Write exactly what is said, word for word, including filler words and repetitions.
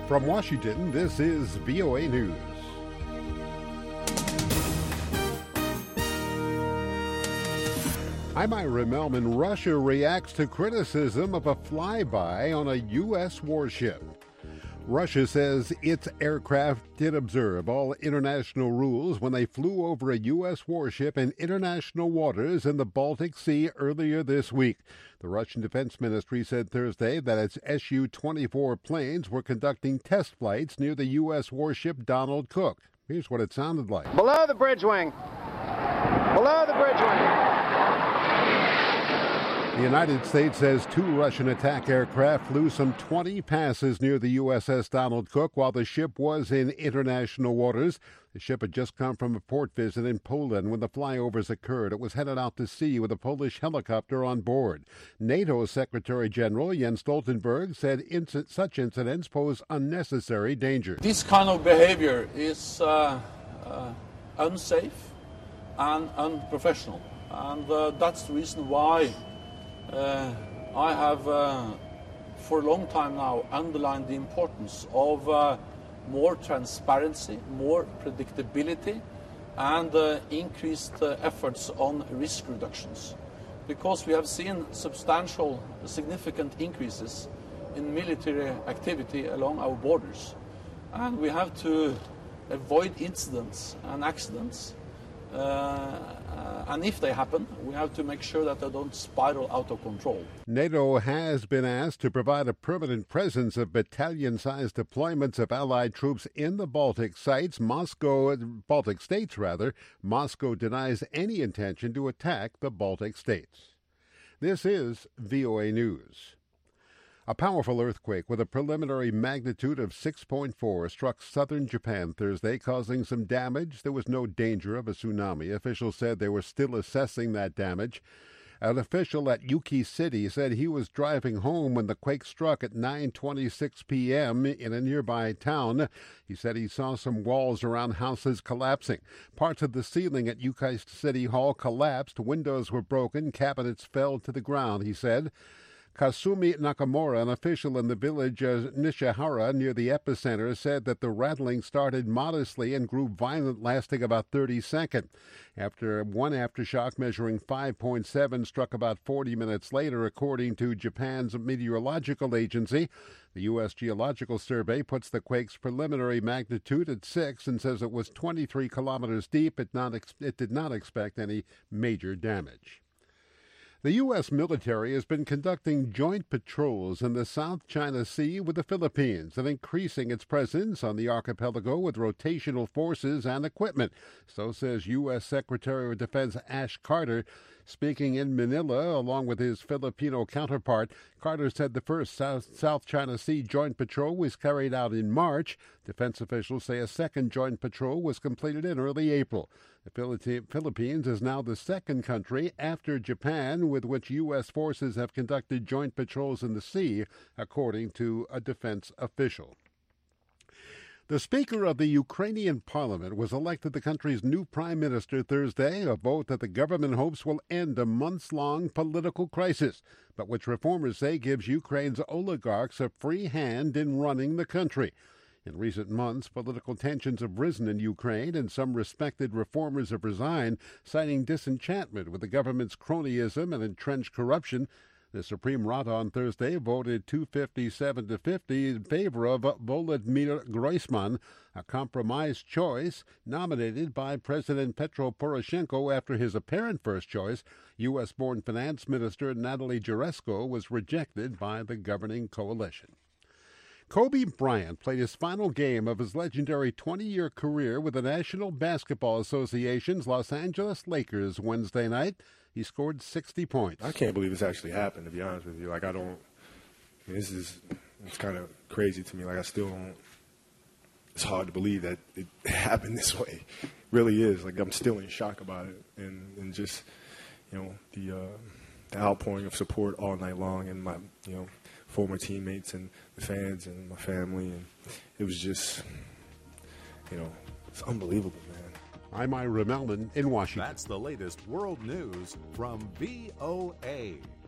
From Washington, this is V O A News. I'm Ira Melman. Russia reacts to criticism of a flyby on a U S warship. Russia says its aircraft did observe all international rules when they flew over a U S warship in international waters in the Baltic Sea earlier this week. The Russian Defense Ministry said Thursday that its S U twenty-four planes were conducting test flights near the U S warship Donald Cook. Here's what it sounded like. Below the bridge wing. Below the bridge wing. The United States says two Russian attack aircraft flew some twenty passes near the U S S Donald Cook while the ship was in international waters. The ship had just come from a port visit in Poland when the flyovers occurred. It was headed out to sea with a Polish helicopter on board. NATO Secretary General Jens Stoltenberg said inc- such incidents pose unnecessary danger. This kind of behavior is uh, uh, unsafe and unprofessional, and uh, that's the reason why Uh, I have, uh, for a long time now, underlined the importance of uh, more transparency, more predictability, and uh, increased uh, efforts on risk reductions. Because we have seen substantial, significant increases in military activity along our borders. And we have to avoid incidents and accidents. Uh, uh, and if they happen, we have to make sure that they don't spiral out of control. NATO has been asked to provide a permanent presence of battalion-sized deployments of Allied troops in the Baltic sites. Moscow, Baltic states rather. Moscow denies any intention to attack the Baltic states. This is V O A News. A powerful earthquake with a preliminary magnitude of six point four struck southern Japan Thursday, causing some damage. There was no danger of a tsunami. Officials said they were still assessing that damage. An official at Yuki City said he was driving home when the quake struck at nine twenty-six p.m. in a nearby town. He said he saw some walls around houses collapsing. Parts of the ceiling at Yuki City Hall collapsed. Windows were broken. Cabinets fell to the ground, he said. Kasumi Nakamura, an official in the village of Nishihara near the epicenter, said that the rattling started modestly and grew violent, lasting about thirty seconds. After one aftershock measuring five point seven struck about forty minutes later, according to Japan's meteorological agency. The U S Geological Survey puts the quake's preliminary magnitude at six and says it was twenty-three kilometers deep. It, not ex- it did not expect any major damage. The U S military has been conducting joint patrols in the South China Sea with the Philippines and increasing its presence on the archipelago with rotational forces and equipment. So says U S Secretary of Defense Ash Carter. Speaking in Manila, along with his Filipino counterpart, Carter said the first South, South China Sea joint patrol was carried out in March. Defense officials say a second joint patrol was completed in early April. The Philippines is now the second country after Japan with which U S forces have conducted joint patrols in the sea, according to a defense official. The Speaker of the Ukrainian Parliament was elected the country's new prime minister Thursday, a vote that the government hopes will end a months-long political crisis, but which reformers say gives Ukraine's oligarchs a free hand in running the country. In recent months, political tensions have risen in Ukraine, and some respected reformers have resigned, citing disenchantment with the government's cronyism and entrenched corruption. The Supreme Rada on Thursday voted two hundred fifty-seven to fifty in favor of Volodymyr Groysman, a compromise choice nominated by President Petro Poroshenko after his apparent first choice, U S-born finance minister Natalie Jaresko, was rejected by the governing coalition. Kobe Bryant played his final game of his legendary twenty-year career with the National Basketball Association's Los Angeles Lakers Wednesday night. He scored sixty points. I can't believe this actually happened, to be honest with you. Like, I don't – this is – it's kind of crazy to me. Like, I still don't – it's hard to believe that it happened this way. It really is. Like, I'm still in shock about it. And, and just, you know, the, uh, the outpouring of support all night long and my, you know, former teammates and the fans and my family. And it was just, you know, it's unbelievable, man. I'm Ira Melman in Washington. That's the latest world news from V O A.